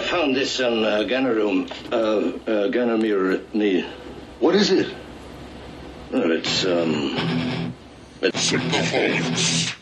found this on Ganarum. Ganamir. What is it? Well, it's Synthaholics.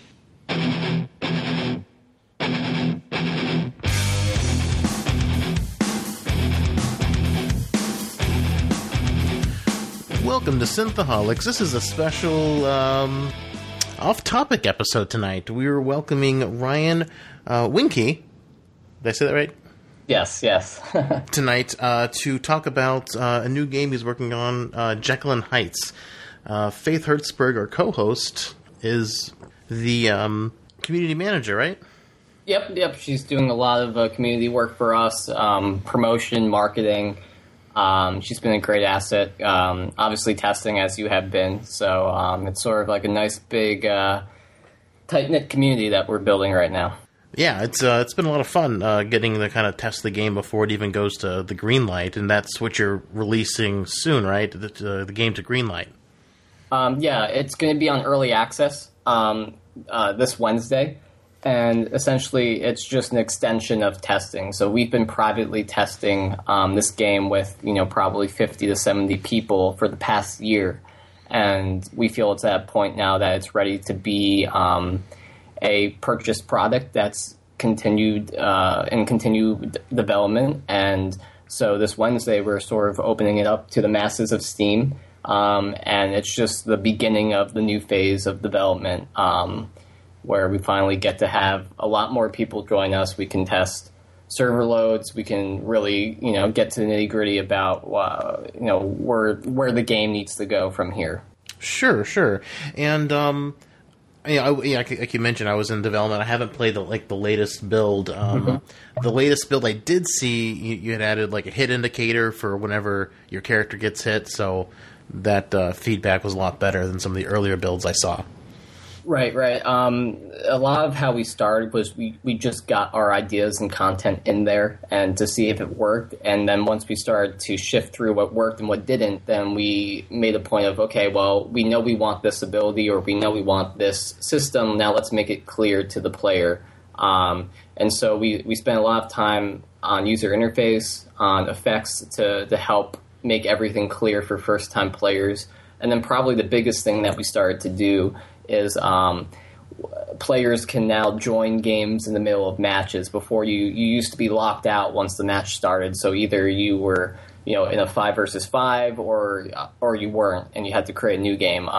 Welcome to Synthaholics. This is a special off-topic episode tonight. We are welcoming Ryan Winke. Did I say that right? Yes. Tonight to talk about a new game he's working on, Jekyll and Heights. Faith Hertzberg, our co-host, is the community manager, right? Yep. She's doing a lot of community work for us, promotion, marketing. She's been a great asset, obviously testing as you have been. So it's sort of like a nice, big, tight-knit community that we're building right now. Yeah, it's been a lot of fun getting to kind of test the game before it even goes to the green light, and that's what you're releasing soon, right? The game to green light. Yeah, it's going to be on early access this Wednesday. And essentially, it's just an extension of testing. So we've been privately testing this game with, probably 50 to 70 people for the past year. And we feel it's at a point now that it's ready to be a purchased product that's continued development. And so this Wednesday, we're sort of opening it up to the masses of Steam. And it's just the beginning of the new phase of development. Where we finally get to have a lot more people join us. We can test server loads. We can really, get to the nitty gritty about, where the game needs to go from here. Sure. And, like you mentioned, I was in development. I haven't played the latest build. The latest build I did see, you had added like a hit indicator for whenever your character gets hit. So that feedback was a lot better than some of the earlier builds I saw. Right. A lot of how we started was we just got our ideas and content in there and to see if it worked. And then once we started to shift through what worked and what didn't, then we made a point of, okay, well, we know we want this ability or we know we want this system. Now let's make it clear to the player. And so we spent a lot of time on user interface, on effects to help make everything clear for first-time players. And then probably the biggest thing that we started to do is players can now join games in the middle of matches. Before you used to be locked out once the match started. So either you were in a 5 versus 5 or you weren't, and you had to create a new game.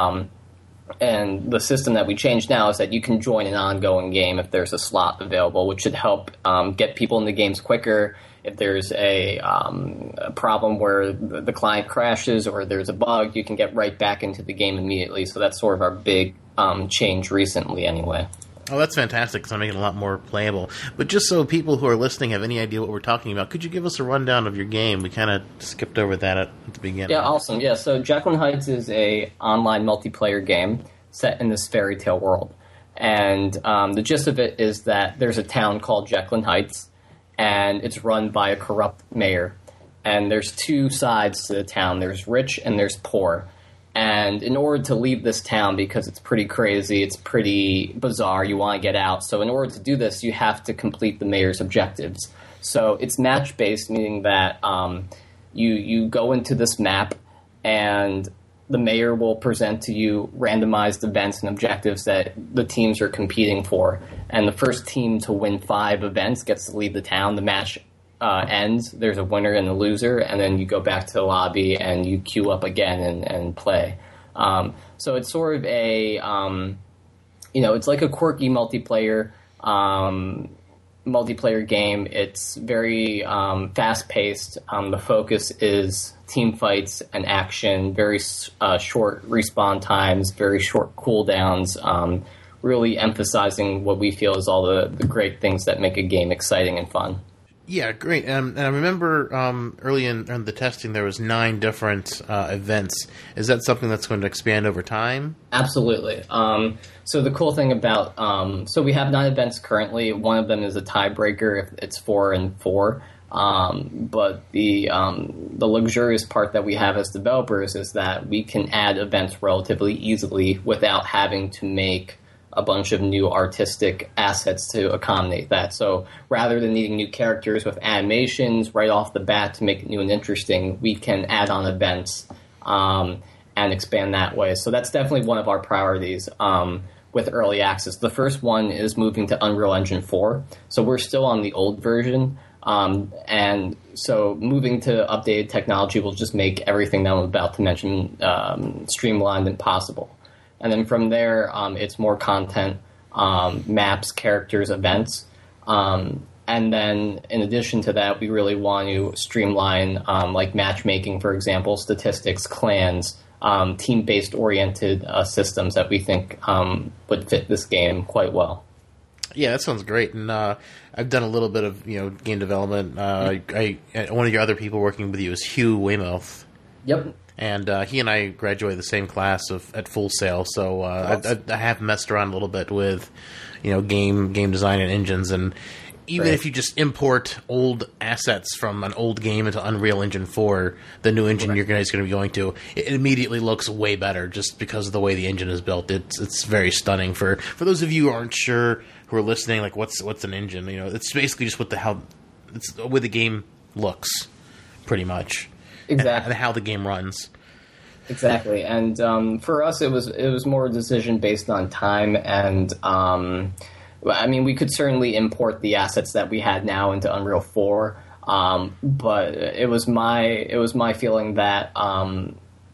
And the system that we changed now is that you can join an ongoing game if there's a slot available, which should help get people in the games quicker. If there's a problem where the client crashes or there's a bug, you can get right back into the game immediately. So that's sort of our big change recently anyway. Oh, that's fantastic because I'm making it a lot more playable. But just so people who are listening have any idea what we're talking about, could you give us a rundown of your game? We kind of skipped over that at the beginning. Yeah, awesome. Yeah, so Jekyll and Heights is a online multiplayer game set in this fairy tale world. And the gist of it is that there's a town called Jekyll and Heights, and it's run by a corrupt mayor. And there's two sides to the town. There's rich and there's poor. And in order to leave this town, because it's pretty crazy, it's pretty bizarre, you want to get out. So in order to do this, you have to complete the mayor's objectives. So it's match-based, meaning that you go into this map, and the mayor will present to you randomized events and objectives that the teams are competing for. And the first team to win 5 events gets to leave the town. The match ends. There's a winner and a loser, and then you go back to the lobby and you queue up again and play. So it's sort of a, it's like a quirky multiplayer game. It's very fast-paced. The focus is team fights and action, very short respawn times, very short cooldowns, really emphasizing what we feel is all the great things that make a game exciting and fun. Yeah, great. And I remember early in the testing there was 9 different events. Is that something that's going to expand over time? Absolutely. So the cool thing about so we have 9 events currently. One of them is a tiebreaker if it's 4 and 4. But the luxurious part that we have as developers is that we can add events relatively easily without having to make a bunch of new artistic assets to accommodate that. So rather than needing new characters with animations right off the bat to make it new and interesting, we can add on events and expand that way. So that's definitely one of our priorities with early access. The first one is moving to Unreal Engine 4. So we're still on the old version. And so moving to updated technology will just make everything that I'm about to mention streamlined and possible. And then from there, it's more content, maps, characters, events. And then in addition to that, we really want to streamline like matchmaking, for example, statistics, clans, team-based oriented systems that we think would fit this game quite well. Yeah, that sounds great. And I've done a little bit of game development. One of your other people working with you is Hugh Weymouth. Yep. And he and I graduated the same class at Full Sail, so I have messed around a little bit with game design and engines. And even if you just import old assets from an old game into Unreal Engine 4, the new engine you're guys going to be going to, it immediately looks way better just because of the way the engine is built. It's very stunning. For those of you who aren't sure, who are listening, like what's an engine? It's basically just it's the way the game looks, pretty much. Exactly. And how the game runs. Exactly. And for us, it was more a decision based on time and. I mean, we could certainly import the assets that we had now into Unreal 4, but it was my feeling that going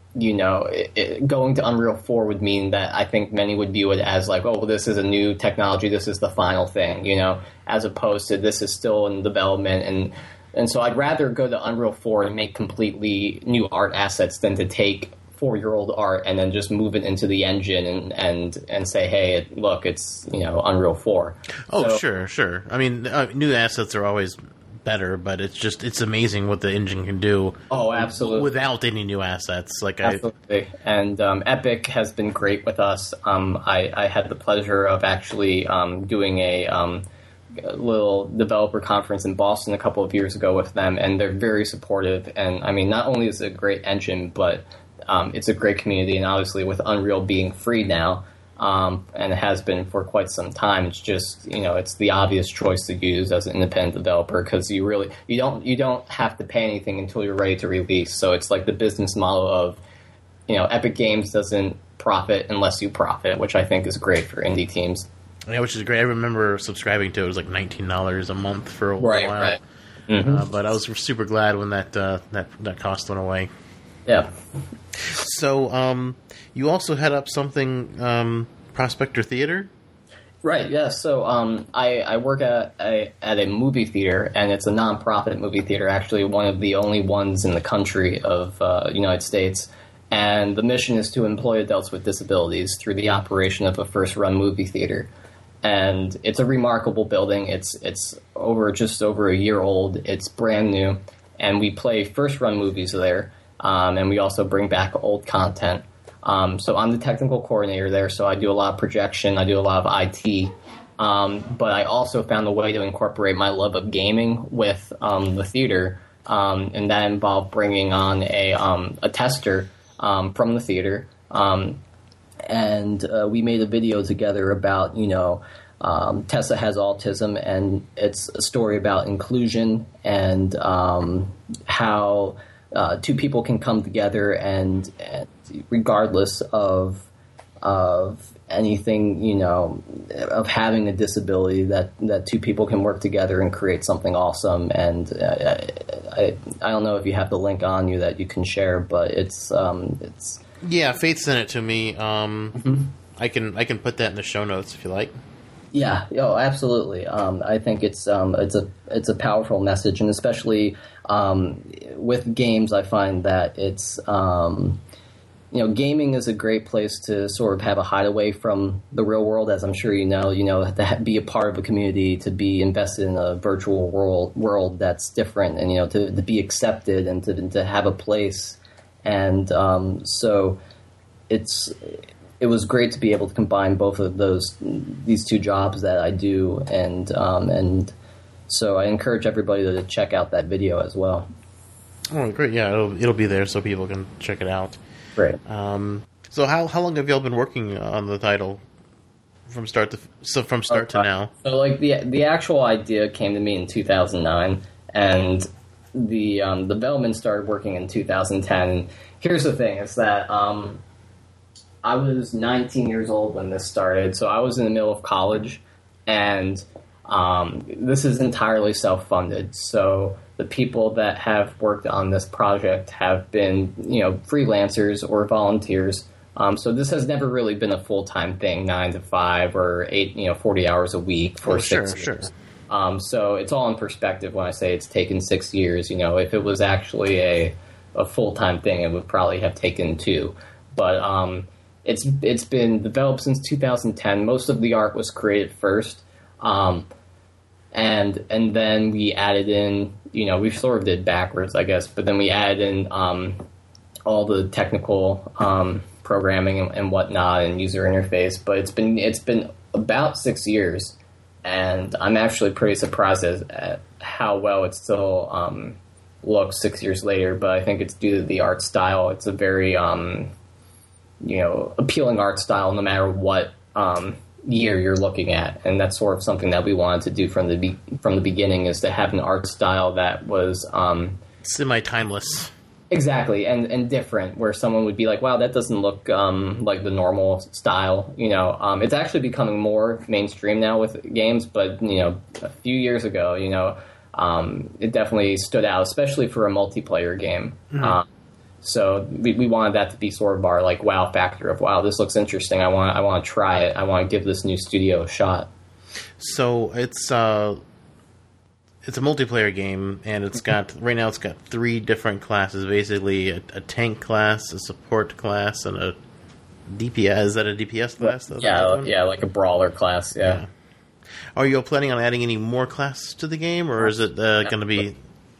to Unreal 4 would mean that I think many would view it as like, oh, well, this is a new technology, this is the final thing, as opposed to this is still in development, and so I'd rather go to Unreal 4 and make completely new art assets than to take 4-year-old art and then just move it into the engine and say, hey, look, it's Unreal 4. Oh, so, sure. I mean, new assets are always better, but it's amazing what the engine can do. Oh, absolutely. Without any new assets, absolutely. And Epic has been great with us. I had the pleasure of actually doing a little developer conference in Boston a couple of years ago with them, and they're very supportive. And I mean, not only is it a great engine, but it's a great community, and obviously with Unreal being free now, and it has been for quite some time, it's just it's the obvious choice to use as an independent developer because you don't have to pay anything until you're ready to release. So it's like the business model of Epic Games doesn't profit unless you profit, which I think is great for indie teams. Yeah, which is great. I remember subscribing to it. It was like $19 a month for a while. Right. Mm-hmm. But I was super glad when that cost went away. Yeah. So, you also head up something, Prospector Theater? Right, yeah. So, I work at a movie theater, and it's a non-profit movie theater, actually one of the only ones in the country of United States. And the mission is to employ adults with disabilities through the operation of a first-run movie theater. And it's a remarkable building. It's just over a year old. It's brand new, and we play first-run movies there. And we also bring back old content. So I'm the technical coordinator there, so I do a lot of projection, I do a lot of IT. But I also found a way to incorporate my love of gaming with the theater, and that involved bringing on a tester from the theater. And we made a video together about, Tessa has autism, and it's a story about inclusion and how... two people can come together and regardless of anything, of having a disability, that two people can work together and create something awesome. And I don't know if you have the link on you that you can share, but it's yeah, Faith sent it to me. Mm-hmm. I can put that in the show notes if you like. Yeah, absolutely. I think it's a powerful message, and especially with games, I find that it's gaming is a great place to sort of have a hideaway from the real world, as I'm sure to be a part of a community, to be invested in a virtual world that's different, and to be accepted and to have a place, and so it was great to be able to combine both of these two jobs that I do, and so I encourage everybody to check out that video as well. Oh, great! Yeah, it'll be there so people can check it out. Great. So how long have y'all been working on the title? from start to now? So like the actual idea came to me in 2009, and the development started working in 2010. Here's the thing: is that I was 19 years old when this started, so I was in the middle of college, and this is entirely self-funded. So the people that have worked on this project have been, freelancers or volunteers. So this has never really been a full-time thing, 9 to 5 or 8, 40 hours a week for 6 years. Sure. So it's all in perspective when I say it's taken 6 years. If it was actually a full-time thing, it would probably have taken 2. But it's been developed since 2010. Most of the art was created first. And then we added in, we sort of did backwards, I guess, but then we added in all the technical programming and whatnot and user interface. But it's been about 6 years, and I'm actually pretty surprised at how well it still looks 6 years later. But I think it's due to the art style. It's a very appealing art style, no matter what year you're looking at, and that's sort of something that we wanted to do from the beginning, is to have an art style that was semi-timeless. Exactly, and different, where someone would be like, wow, that doesn't look like the normal style. It's actually becoming more mainstream now with games, but a few years ago, it definitely stood out, especially for a multiplayer game. Mm-hmm. So we wanted that to be sort of our wow factor of, wow, this looks interesting. I want to try it. I want to give this new studio a shot. So it's a multiplayer game, and it's got 3 different classes. Basically, a tank class, a support class, and a DPS. Is that a DPS class? Yeah, like a brawler class. Yeah. Are you planning on adding any more classes to the game, or is it going to be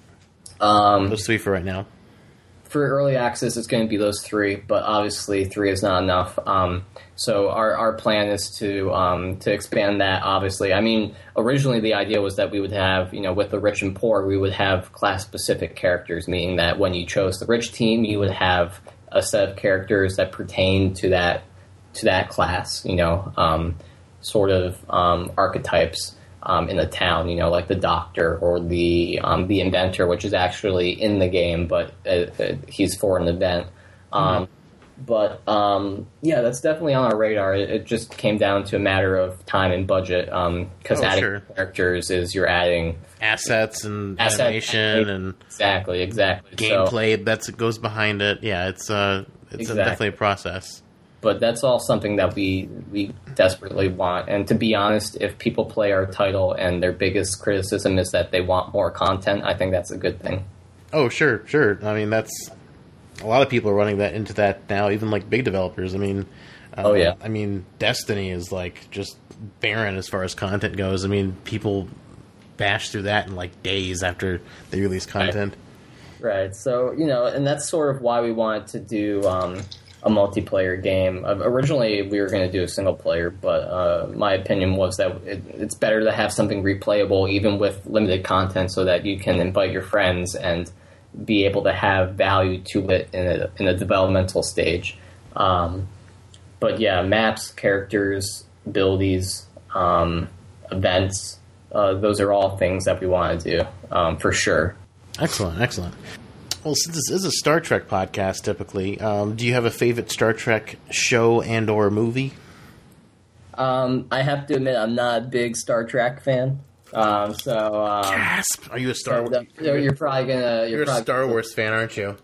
those 3 for right now? For early access, it's going to be those 3, but obviously 3 is not enough. So our plan is to expand that. Obviously, I mean, originally the idea was that we would have, with the rich and poor, we would have class-specific characters, meaning that when you chose the rich team, you would have a set of characters that pertain to that class. Sort of archetypes. In the town, like the doctor or the inventor, which is actually in the game, but he's for an event. But that's definitely on our radar. It just came down to a matter of time and budget, because adding characters is you're adding assets and animation and exactly gameplay that goes behind it. Yeah, it's definitely a process. But that's all something that we desperately want. And to be honest, if people play our title and their biggest criticism is that they want more content, I think that's a good thing. Oh, sure. I mean, that's a lot of people are running that into that now, even big developers. I mean, I mean, Destiny is just barren as far as content goes. I mean, people bash through that in days after they release content. Right. So, and that's sort of why we wanted to do a multiplayer game. Originally, we were going to do a single player, but my opinion was that it's better to have something replayable, even with limited content, so that you can invite your friends and be able to have value to it in a developmental stage. But yeah, maps, characters, abilities, events, those are all things that we want to do, for sure. Excellent. Well, since this is a Star Trek podcast, typically, do you have a favorite Star Trek show and or movie? I have to admit, I'm not a big Star Trek fan. Gasp! Are you a Star Wars? You're probably gonna. You're a Star Wars fan, aren't you?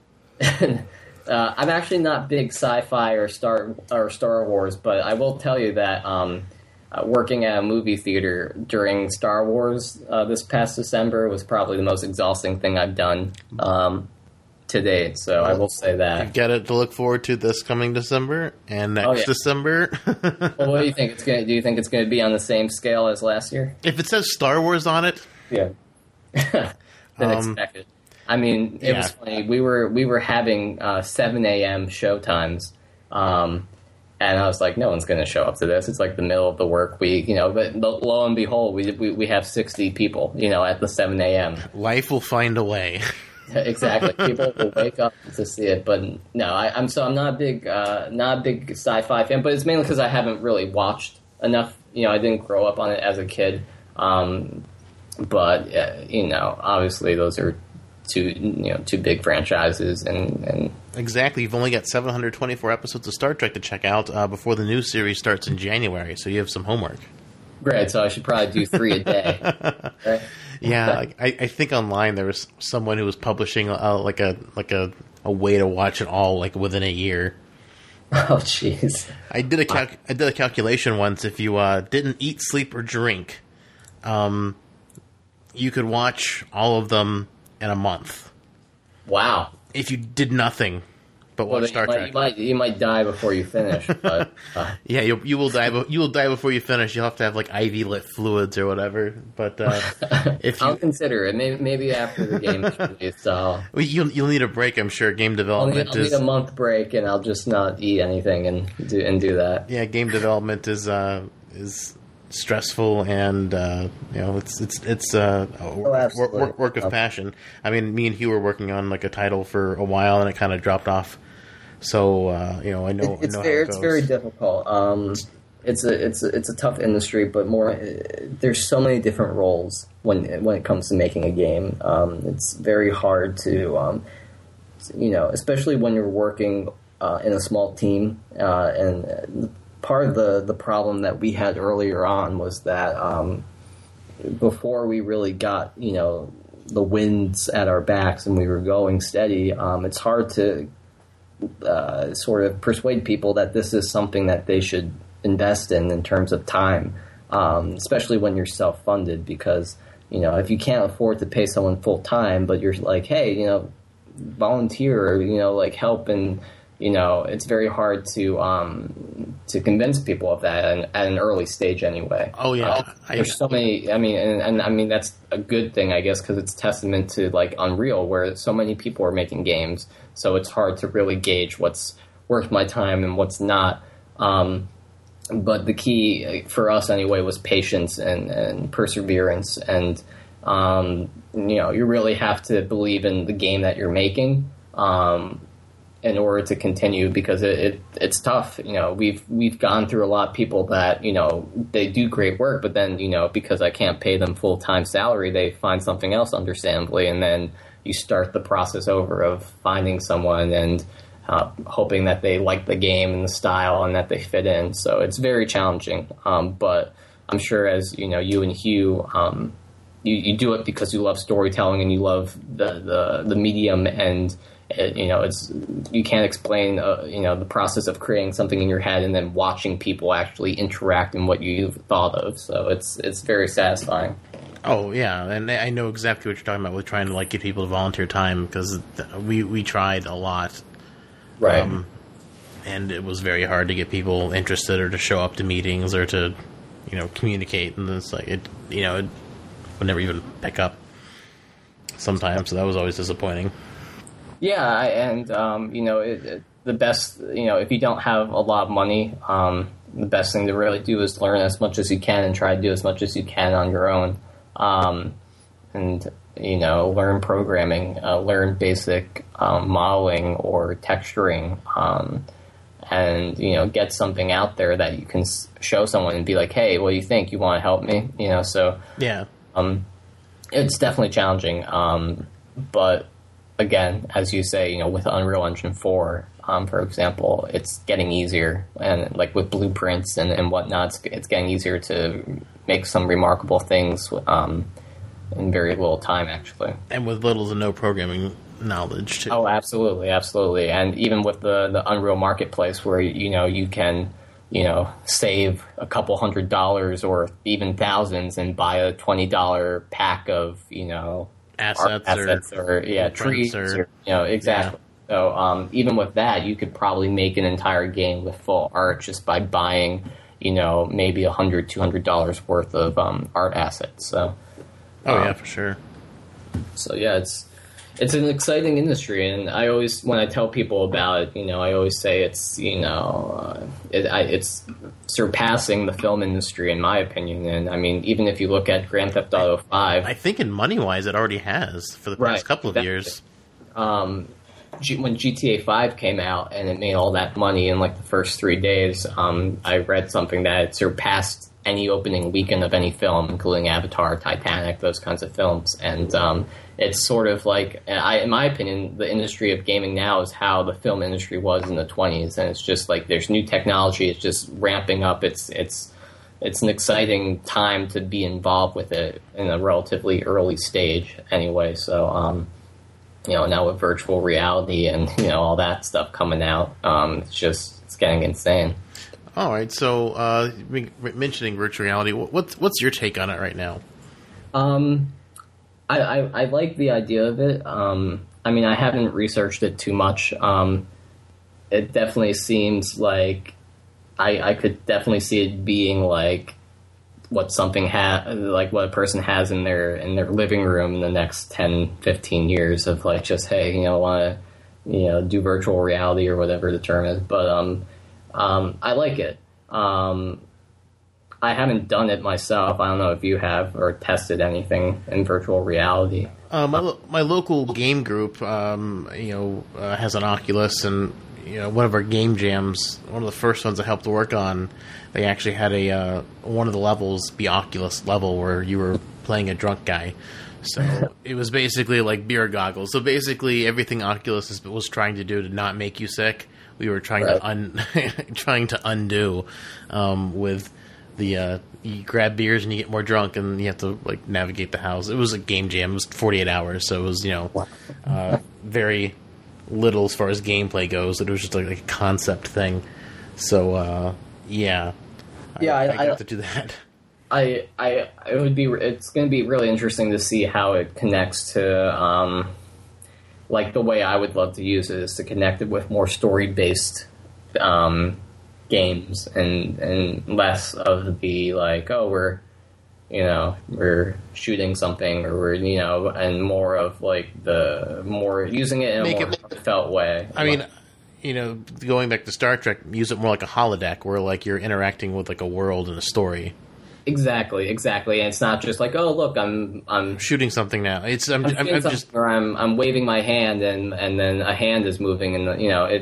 I'm actually not big sci-fi or Star Wars, but I will tell you that working at a movie theater during Star Wars this past December was probably the most exhausting thing I've done to date. So I will say that. You've got it to look forward to this coming December and next December. Well, what do you think? Do you think it's going to be on the same scale as last year? If it says Star Wars on it, yeah, than expected. I mean, it was funny. We were having 7 a.m. show times, and I was like, no one's going to show up to this. It's the middle of the work week, But lo and behold, we have 60 people, at the 7 a.m. Life will find a way. Exactly. People will wake up to see it, but no, I'm not a big sci-fi fan. But it's mainly because I haven't really watched enough. I didn't grow up on it as a kid, but obviously those are two big franchises, and exactly. You've only got 724 episodes of Star Trek to check out before the new series starts in January, so you have some homework. Great, so I should probably do 3 a day. Right? Yeah, I think online there was someone who was publishing like a way to watch it all like within a year. Oh, jeez. I did a calculation once. If you didn't eat, sleep, or drink, you could watch all of them in a month. Wow. If you did nothing but watch Star Trek, you might die before you finish. But yeah, you will die. You will die before you finish. You'll have to have like IV lit fluids or whatever. But I'll consider it. Maybe after the game is released, you'll need a break. I'm sure game development I'll need a month break, and I'll just not eat anything and do that. Yeah, game development is stressful, and it's work of passion. I mean, me and Hugh were working on like a title for a while, and it kind of dropped off. So I know it's how very it goes. It's very difficult. It's a tough industry, but there's so many different roles when it comes to making a game. It's very hard to especially when you're working in a small team, and part of the problem that we had earlier on was that before we really got the winds at our backs and we were going steady, it's hard to sort of persuade people that this is something that they should invest in terms of time, especially when you're self-funded, because if you can't afford to pay someone full time, but you're like, hey, volunteer or like help, and it's very hard to convince people of that at an early stage anyway. Oh yeah, there's so many. I mean, and I mean that's a good thing, I guess, because it's testament to like Unreal, where so many people are making games. So it's hard to really gauge what's worth my time and what's not. But the key for us anyway was patience and perseverance, and you really have to believe in the game that you're making. In order to continue, because it's tough. We've gone through a lot of people that, they do great work, but then, because I can't pay them full-time salary, they find something else, understandably, and then you start the process over of finding someone and hoping that they like the game and the style and that they fit in. So it's very challenging. But I'm sure as, you and Hugh, you do it because you love storytelling and you love the medium, and you can't explain the process of creating something in your head and then watching people actually interact in what you've thought of. So it's very satisfying. Oh yeah, and I know exactly what you're talking about with trying to get people to volunteer time, because we tried a lot, right? And it was very hard to get people interested or to show up to meetings or to communicate, and it's like it would never even pick up sometimes. So that was always disappointing. Yeah, and the best, if you don't have a lot of money, the best thing to really do is learn as much as you can and try to do as much as you can on your own, and learn programming, learn basic modeling or texturing, and get something out there that you can show someone and be like, hey, what do you think? You want to help me? So yeah, it's definitely challenging, but. Again, as you say, with Unreal Engine 4, for example, it's getting easier, and like with blueprints and whatnot, it's getting easier to make some remarkable things in very little time, actually. And with little to no programming knowledge, too. Oh, absolutely, absolutely. And even with the Unreal Marketplace, where you can save a couple $100 or even thousands and buy a $20 pack of assets or trees or exactly. Yeah. So even with that, you could probably make an entire game with full art just by buying maybe $100-$200 worth of art assets. So yeah, for sure. So yeah, it's an exciting industry, and I always, when I tell people about it, I always say it's it's surpassing the film industry in my opinion. And I mean, even if you look at Grand Theft Auto 5, I think in money wise, it already has for the past couple of years. when GTA 5 came out and it made all that money in like the first 3 days, I read something that it surpassed any opening weekend of any film, including Avatar, Titanic, those kinds of films. And it's sort of like, in my opinion, the industry of gaming now is how the film industry was in the 20s. And it's just like there's new technology. It's just ramping up. It's an exciting time to be involved with it in a relatively early stage anyway. So, now with virtual reality and, all that stuff coming out, it's getting insane. All right, so mentioning virtual reality, what's your take on it right now? I like the idea of it. I haven't researched it too much. It definitely seems like I could definitely see it being like what what a person has in their living room in the next 10, 15 years of like just, hey, want to do virtual reality or whatever the term is. But I like it. I haven't done it myself. I don't know if you have or tested anything in virtual reality. My local game group, has an Oculus, and one of our game jams, one of the first ones I helped work on, they actually had one of the levels be Oculus level where you were playing a drunk guy. So it was basically like beer goggles. So basically everything Oculus was trying to do to not make you sick, we were trying to undo with the you grab beers and you get more drunk and you have to like navigate the house. It was a game jam. It was 48 hours, so it was very little as far as gameplay goes. It was just like a concept thing. So I got to do that. It's going to be really interesting to see how it connects to like the way I would love to use it is to connect it with more story-based games and less of the like, oh, we're shooting something or we're, and more of like the more using it in a more heartfelt way. I mean, going back to Star Trek, use it more like a holodeck where like you're interacting with like a world and a story. Exactly. And it's not just like, oh, look, I'm shooting something now. I'm waving my hand and then a hand is moving and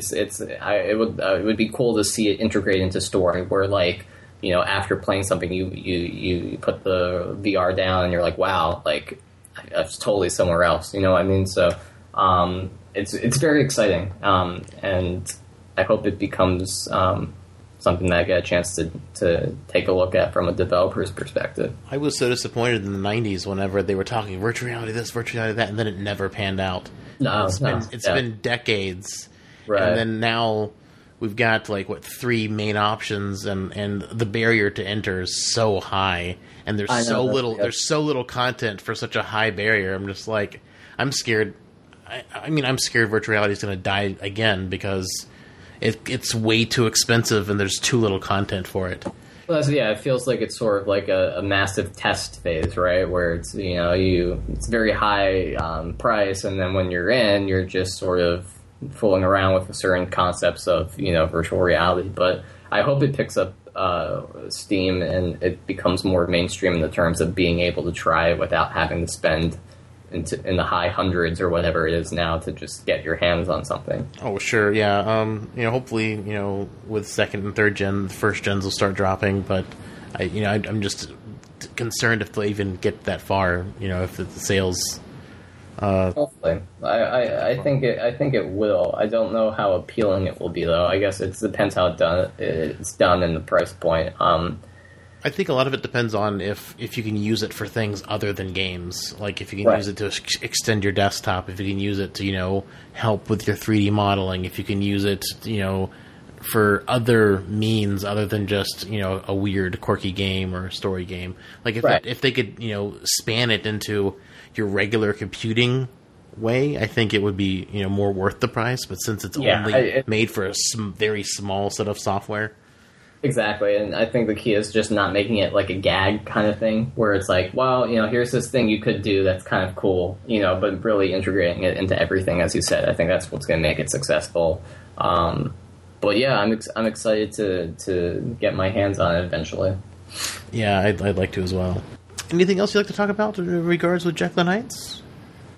it would be cool to see it integrate into story where like, after playing something you put the VR down and you're like, wow, like that's totally somewhere else. You know what I mean? So it's very exciting. And I hope it becomes something that I get a chance to take a look at from a developer's perspective. I was so disappointed in the 90s whenever they were talking virtual reality this, virtual reality that, and then it never panned out. It's been decades. Right. And then now we've got, 3 main options, and the barrier to enter is so high, and there's so little content for such a high barrier. I'm just like, I'm scared. I'm scared virtual reality is going to die again because it's way too expensive and there's too little content for it. Well, it feels like it's sort of like a massive test phase, right? Where it's it's very high price, and then when you're in, you're just sort of fooling around with certain concepts of virtual reality. But I hope it picks up steam and it becomes more mainstream in the terms of being able to try it without having to spend in the high hundreds or whatever it is now to just get your hands on something. Oh, sure, yeah. Hopefully, with second and third gen, the first gens will start dropping. But I'm just concerned if they'll even get that far. If the sales. Hopefully, I think it will. I don't know how appealing it will be though. I guess it depends how it's done and the price point. I think a lot of it depends on if you can use it for things other than games. Like if you can use it to extend your desktop, if you can use it to, help with your 3D modeling, if you can use it, for other means other than just, a weird, quirky game or a story game. Like if they could, span it into your regular computing way, I think it would be, more worth the price. But since it's only made for a very small set of software. Exactly, and I think the key is just not making it like a gag kind of thing, where it's like, well, here's this thing you could do that's kind of cool, but really integrating it into everything, as you said. I think that's what's going to make it successful. But yeah, I'm excited to get my hands on it eventually. Yeah, I'd like to as well. Anything else you'd like to talk about in regards with Jekyll and Heights?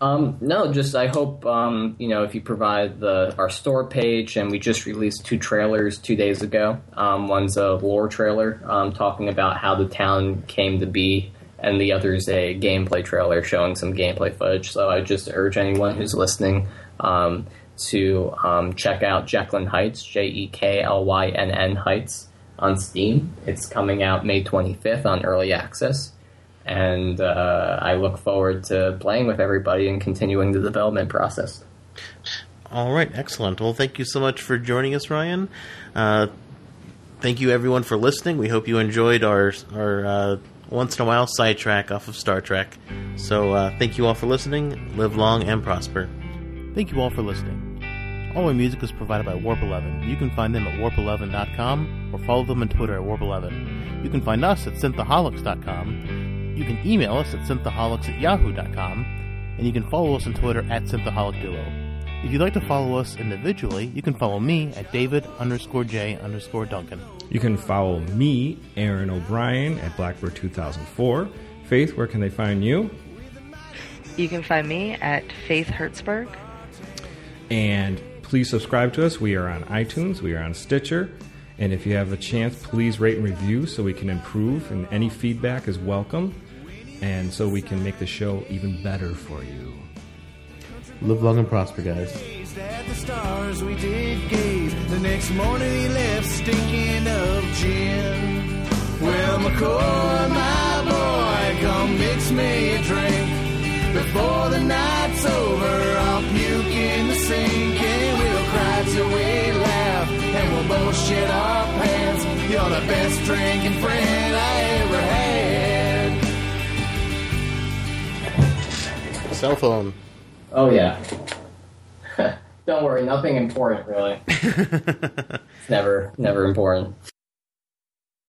No, just I hope if you provide our store page, and we just released 2 trailers 2 days ago. One's a lore trailer talking about how the town came to be, and the other's a gameplay trailer showing some gameplay footage. So I just urge anyone who's listening to check out Jekyllyn Heights, JEKLYNN Heights, on Steam. It's coming out May 25th on Early Access. And I look forward to playing with everybody and continuing the development process. All right, excellent. Well, thank you so much for joining us, Ryan. Thank you, everyone, for listening. We hope you enjoyed our once-in-a-while sidetrack off of Star Trek. So thank you all for listening. Live long and prosper. Thank you all for listening. All our music is provided by Warp 11. You can find them at warp11.com or follow them on Twitter at Warp11. You can find us at synthaholics.com. You can email us at synthaholics@yahoo.com, and you can follow us on Twitter at synthaholic_duo. If you'd like to follow us individually, you can follow me at David_J_Duncan. You can follow me, Aaron O'Brien, at Blackbird 2004. Faith, where can they find you? You can find me at Faith Hertzberg. And please subscribe to us. We are on iTunes. We are on Stitcher. And if you have a chance, please rate and review so we can improve, and any feedback is welcome, and so we can make the show even better for you. Live long and prosper, guys. At the stars we did gaze. The next morning he left stinking of gin. Well, McCoy, my boy, come mix me a drink. Before the night's over, I'll puke in the sink, and we'll cry till we laugh, and we'll both shit our pants. You're the best drinking friend I ever had. Cell phone. Oh, yeah. Don't worry, nothing important, really. It's never important.